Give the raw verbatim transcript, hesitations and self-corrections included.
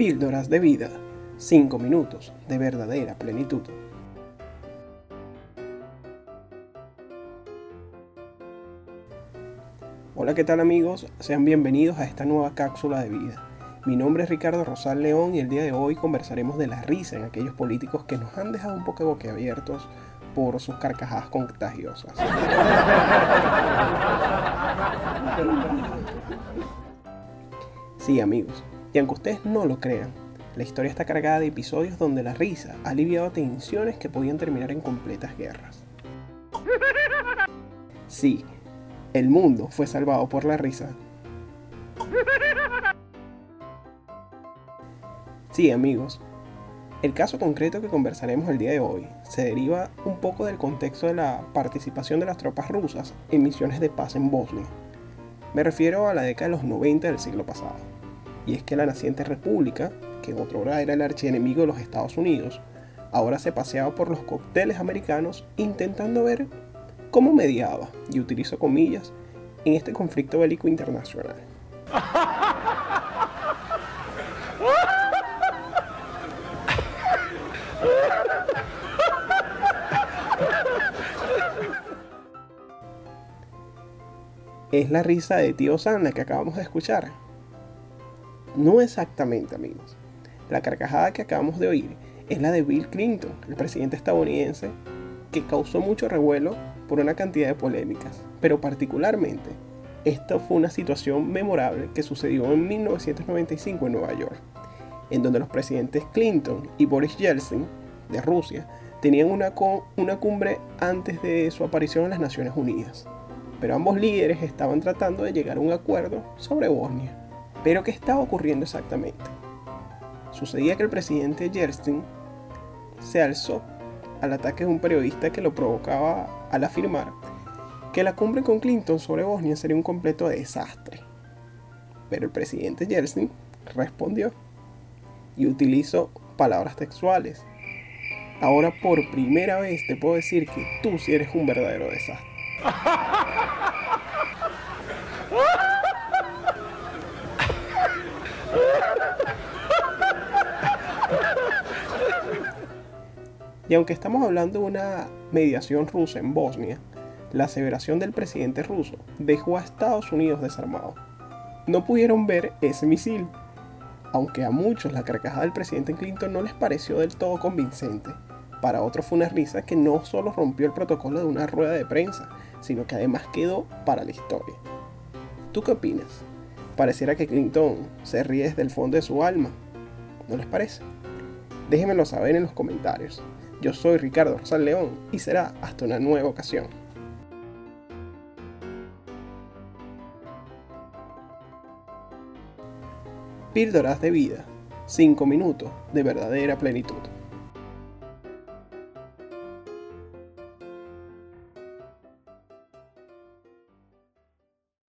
Píldoras de vida, cinco minutos de verdadera plenitud. Hola, ¿qué tal amigos? Sean bienvenidos a esta nueva cápsula de vida. Mi nombre es Ricardo Rosal León y el día de hoy conversaremos de la risa en aquellos políticos que nos han dejado un poco boquiabiertos por sus carcajadas contagiosas. Sí, amigos, y aunque ustedes no lo crean, la historia está cargada de episodios donde la risa ha aliviado tensiones que podían terminar en completas guerras. Sí, el mundo fue salvado por la risa. Sí, amigos, el caso concreto que conversaremos el día de hoy se deriva un poco del contexto de la participación de las tropas rusas en misiones de paz en Bosnia. Me refiero a la década de los noventa del siglo pasado, y es que la naciente república, que otrora era el archienemigo de los Estados Unidos, ahora se paseaba por los cócteles americanos intentando ver cómo mediaba, y utilizo comillas, en este conflicto bélico internacional. ¿Es la risa de tío Sam la que acabamos de escuchar? No exactamente, amigos. La carcajada que acabamos de oír es la de Bill Clinton, el presidente estadounidense, que causó mucho revuelo por una cantidad de polémicas, pero particularmente, esta fue una situación memorable que sucedió en mil novecientos noventa y cinco en Nueva York, en donde los presidentes Clinton y Boris Yeltsin, de Rusia, tenían una, una cumbre antes de su aparición en las Naciones Unidas. Pero ambos líderes estaban tratando de llegar a un acuerdo sobre Bosnia. ¿Pero qué estaba ocurriendo exactamente? Sucedía que el presidente Yeltsin se alzó al ataque de un periodista que lo provocaba al afirmar que la cumbre con Clinton sobre Bosnia sería un completo desastre. Pero el presidente Yeltsin respondió y utilizó palabras textuales. Ahora por primera vez te puedo decir que tú sí eres un verdadero desastre. Y aunque estamos hablando de una mediación rusa en Bosnia, la aseveración del presidente ruso dejó a Estados Unidos desarmado. No pudieron ver ese misil, aunque a muchos la carcajada del presidente Clinton no les pareció del todo convincente. Para otros fue una risa que no solo rompió el protocolo de una rueda de prensa, sino que además quedó para la historia. ¿Tú qué opinas? Pareciera que Clinton se ríe desde el fondo de su alma. ¿No les parece? Déjenmelo saber en los comentarios. Yo soy Ricardo Rosal León y será hasta una nueva ocasión. Píldoras de vida, cinco minutos de verdadera plenitud.